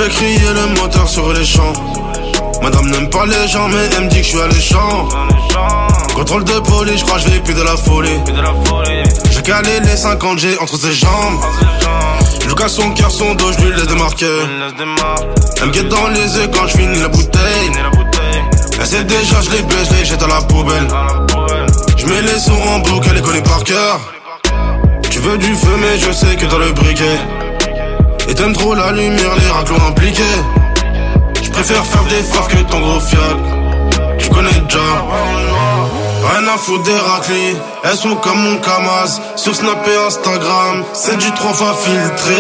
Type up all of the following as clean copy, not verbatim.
fais crier le moteur sur les champs. Madame n'aime pas les gens mais elle me dit que je suis alléchant. Contrôle de police, je crois que je vais plus de la folie. J'ai calé les 50 G entre ses jambes. Je lui casse son cœur, son dos, je lui laisse des marqueurs. Elle me guette dans les yeux quand je finis la bouteille. Elle sait déjà, je les baisse, je les jette à la poubelle. Je mets les sons en boucle, elle les connaît par cœur. Tu veux du feu mais je sais que t'as le briquet. Et t'aimes trop la lumière, les raclons impliqués. Je préfère faire des faves que ton gros fiat. Tu connais déjà. Rien à foutre des raclis. Elles sont comme mon Kamaz. Sur Snap et Instagram, c'est du 3 fois filtré.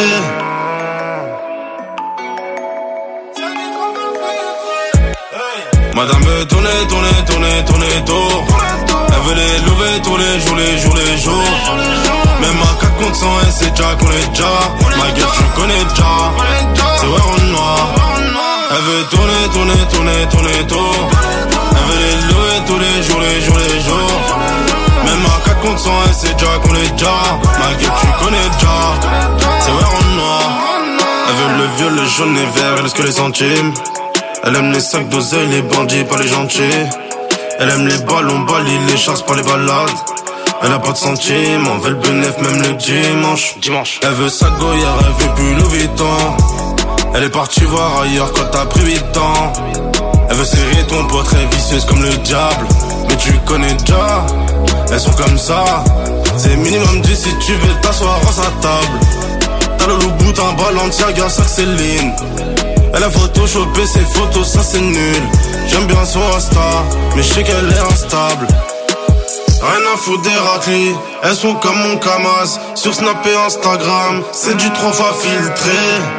Madame veut tourner tour. Elle veut les lever tous les jours. Même à 4 contre 100, elle sait déjà qu'on est déjà. Ma gueule tu connais déjà. C'est ouais en noir. Elle veut tourner tour. Elle veut les lever tous les jours. Même à 4 contre 100, elle sait déjà qu'on est déjà. Ma gueule tu connais déjà. C'est ouais en noir. Elle veut le vieux, le jaune et vert, elle est ce que les centimes. Elle aime les sacs d'oseille, les bandits, pas les gentils. Elle aime les ballons, balis, les chasses, pas les balades. Elle a pas de sentiments, veut le bénéf même le dimanche. Elle veut sa goyard, elle veut plus Louis Vuitton. Elle est partie voir ailleurs quand t'as pris 8 ans. Elle veut serrer ton poids, très vicieuse comme le diable. Mais tu connais déjà, elles sont comme ça. C'est minimum 10 si tu veux t'asseoir à sa table. T'as le loup bout, un Balenciaga, ça c'est Céline. Elle a photoshopé ses photos, ça c'est nul. J'aime bien son Insta, mais je sais qu'elle est instable. Rien à foutre des raclis, elles sont comme mon Kamaz. Sur Snap et Instagram, c'est du 3 fois filtré.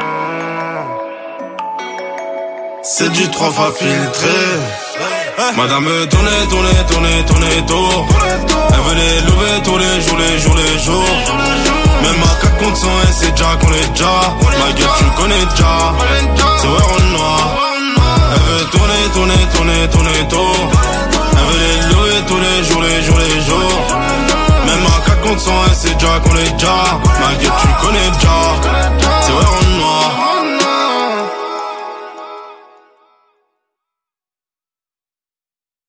C'est du 3 fois filtré. Madame veut tourner tour. Elle veut les lever tous les jours. Même à 4 contre 100, elle sait déjà qu'on est déjà. Ma gueule tu connais déjà. C'est ouais en noir. Elle veut tourner tour. Elle veut les lever tous les jours. Même à 4 contre 100, elle sait déjà qu'on est déjà. Ma gueule tu connais déjà.